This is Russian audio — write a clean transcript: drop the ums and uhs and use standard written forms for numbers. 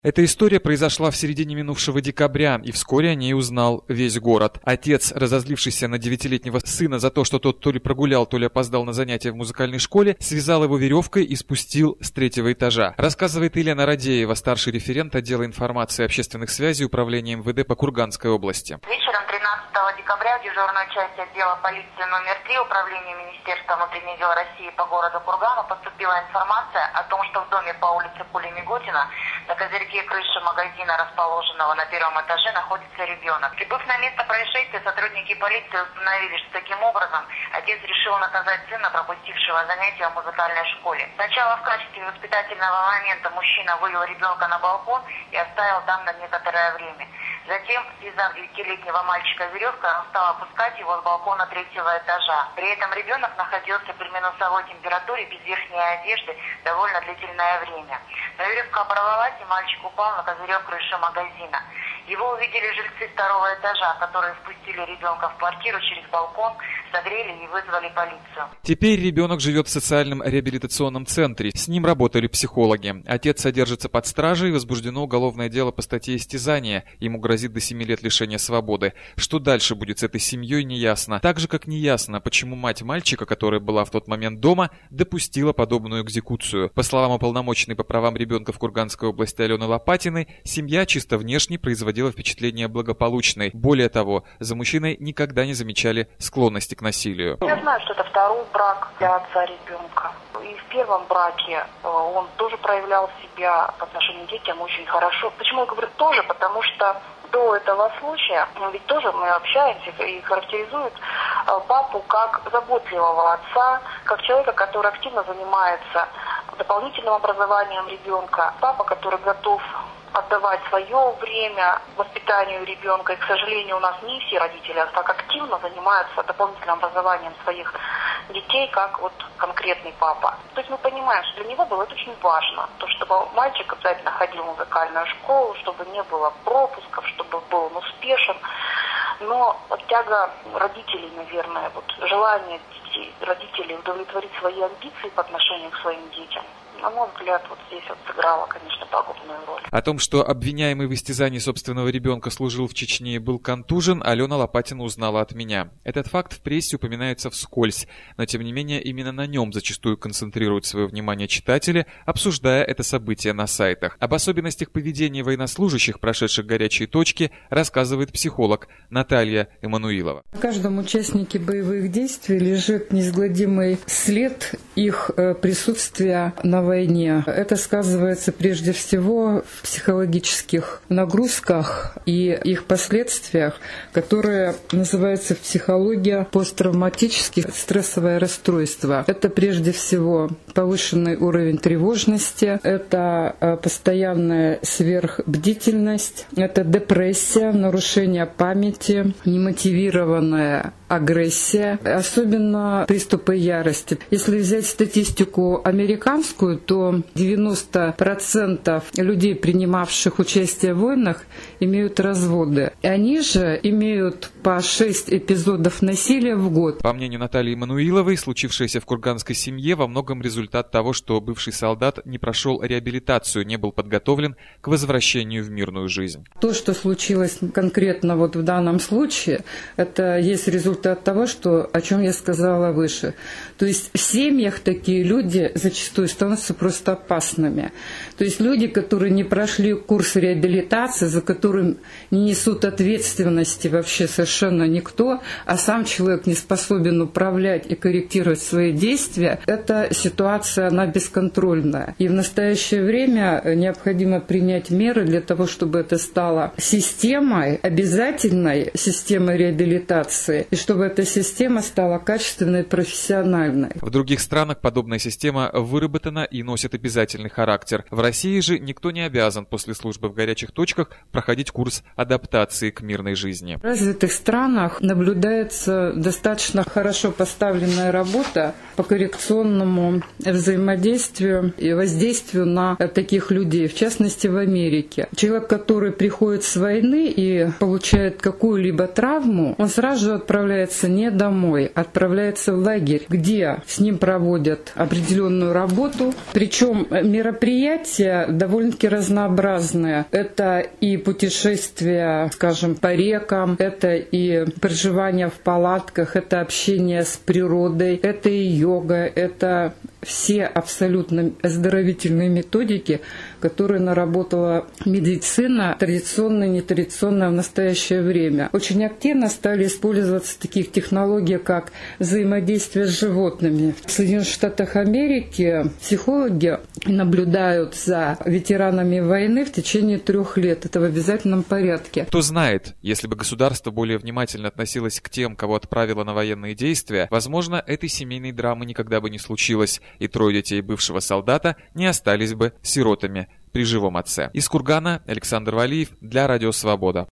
Эта история произошла в середине минувшего декабря, и вскоре о ней узнал весь город. Отец, разозлившийся на 9-летнего сына за то, что тот то ли прогулял, то ли опоздал на занятия в музыкальной школе, связал его веревкой и спустил с 3-го этажа. Рассказывает Елена Радеева, старший референт отдела информации и общественных связей Управления МВД по Курганской области. Вечером 13 декабря в дежурную часть отдела полиции номер 3 Управления Министерства внутренних дел России по городу Кургану поступила информация о том, что в доме по улице Кулемиготина на козырьке крыши магазина, расположенного на 1-м этаже, находится ребенок. Прибыв на место происшествия, сотрудники полиции установили, что таким образом отец решил наказать сына, пропустившего занятия в музыкальной школе. Сначала в качестве воспитательного момента мужчина вывел ребенка на балкон и оставил там на некоторое время. Затем, связав 9-летнего мальчика веревкой, он стал опускать его с балкона 3-го этажа. При этом ребенок находился при минусовой температуре без верхней одежды довольно длительное время. Но веревка оборвалась, и мальчик упал на козырек крыши магазина. Его увидели жильцы 2-го этажа, которые впустили ребенка в квартиру через балкон, согрели и вызвали полицию. Теперь ребенок живет в социальном реабилитационном центре. С ним работали психологи. Отец содержится под стражей, и возбуждено уголовное дело по статье истязания. Ему грозит до 7 лет лишения свободы. Что дальше будет с этой семьей, неясно. Так же, как неясно, почему мать мальчика, которая была в тот момент дома, допустила подобную экзекуцию. По словам уполномоченной по правам ребенка в Курганской области Алены Лопатиной, семья чисто внешне производила впечатление благополучной. Более того, за мужчиной никогда не замечали склонности к насилию. Я знаю, что это 2-й брак для отца ребенка. И в 1-м браке он тоже проявлял себя по отношению к детям очень хорошо. Почему я говорю тоже? Потому что до этого случая, ведь тоже мы общаемся и характеризуют папу как заботливого отца, как человека, который активно занимается дополнительным образованием ребенка, папа, который готов отдавать свое время воспитанию ребенка. И, к сожалению, у нас не все родители так активно занимаются дополнительным образованием своих детей, как вот конкретный папа. То есть мы понимаем, что для него было это очень важно, то, чтобы мальчик обязательно ходил в музыкальную школу, чтобы не было пропусков, чтобы был он успешен. Но тяга родителей, наверное, вот желание родителей удовлетворить свои амбиции по отношению к своим детям, на мой взгляд, вот здесь вот сыграла, конечно, пагубную роль. О том, что обвиняемый в истязании собственного ребенка служил в Чечне и был контужен, Алена Лопатина узнала от меня. Этот факт в прессе упоминается вскользь, но тем не менее именно на нем зачастую концентрируют свое внимание читатели, обсуждая это событие на сайтах. Об особенностях поведения военнослужащих, прошедших горячие точки, рассказывает психолог Наталья Эммануилова. В каждом участнике боевых действий лежит неизгладимый след их присутствия на войне. Это сказывается прежде всего в психологических нагрузках и их последствиях, которые называются в психологии посттравматическое стрессовое расстройство. Это прежде всего повышенный уровень тревожности, это постоянная сверхбдительность, это депрессия, нарушение памяти, немотивированная агрессия, особенно приступы ярости. Если взять статистику американскую, то 90% людей, принимавших участие в войнах, имеют разводы. И они же имеют по 6 эпизодов насилия в год. По мнению Натальи Эммануиловой, случившееся в курганской семье во многом результат того, что бывший солдат не прошел реабилитацию, не был подготовлен к возвращению в мирную жизнь. То, что случилось конкретно вот в данном случае, это есть результат того, о чем я сказала выше. То есть в семьях такие люди зачастую становятся просто опасными. То есть люди, которые не прошли курс реабилитации, за которым не несут ответственности вообще совершенно никто, а сам человек не способен управлять и корректировать свои действия, эта ситуация, она бесконтрольная. И в настоящее время необходимо принять меры для того, чтобы это стало системой, обязательной системой реабилитации, и чтобы эта система стала качественной и профессиональной. В других странах подобная система выработана и носит обязательный характер. В России же никто не обязан после службы в горячих точках проходить курс адаптации к мирной жизни. В развитых странах наблюдается достаточно хорошо поставленная работа по коррекционному взаимодействию и воздействию на таких людей, в частности в Америке. Человек, который приходит с войны и получает какую-либо травму, он сразу же отправляется не домой, отправляется в лагерь, где с ним проводят определенную работу, Причем мероприятия довольно-таки разнообразные. Это и путешествия, скажем, по рекам, это и проживание в палатках, это общение с природой, это и йога, это все абсолютно оздоровительные методики, которые наработала медицина, традиционно и нетрадиционно в настоящее время. Очень активно стали использоваться таких технологий, как взаимодействие с животными. В Соединенных Штатах Америки психологи наблюдают за ветеранами войны в течение 3 лет. Это в обязательном порядке. Кто знает, если бы государство более внимательно относилось к тем, кого отправило на военные действия, возможно, этой семейной драмы никогда бы не случилось, и 3 детей бывшего солдата не остались бы сиротами при живом отце. Из Кургана Александр Валиев для Радио Свобода.